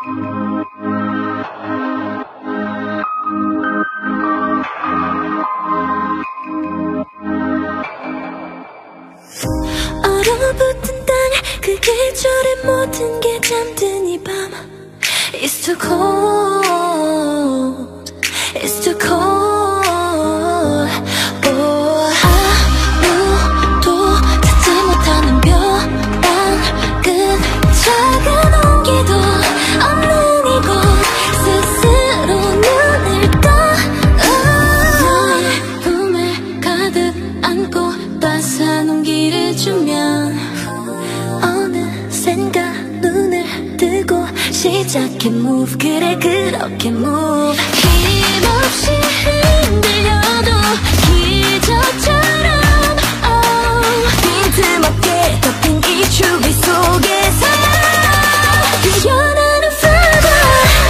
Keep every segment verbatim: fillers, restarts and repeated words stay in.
얼어붙은 땅 그 계절의 모든 게 잠든 이 밤 It's too cold It's too cold oh, 아무도 찾지 못하는 벼랑 끝 작은 온기도 없는 이곳 스스로 눈을 떠 너의 품에 가득 안고 따스한 온기를 주면 어느샌가 눈을 뜨고 시작해 move 그래 그렇게 move 힘없이 흔들려도 기적처럼 oh, 빈틈없게 덮인 이 추위 속에서 피어나는 flower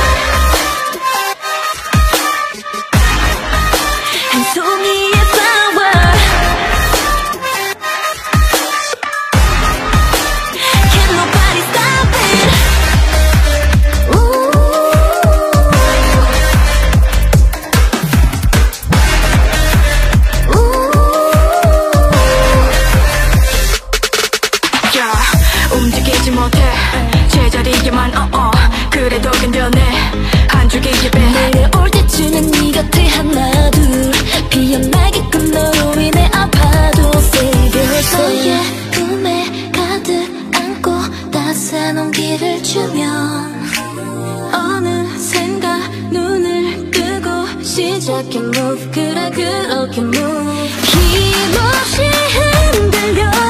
한 송이의 flower Can nobody stop it 움직이지 못해 제자리에만 어어 그래도 견뎌내 한 줄기 입에 내려올 때쯤엔 네 곁에 하나 둘 피어나게끔 너로 인해 아파도 Save your soul 너의 품에 가득 안고 따스한 온기를 주면 어느샌가 눈을 뜨고 시작해 move 그래 그렇게 move 힘없이 흔들려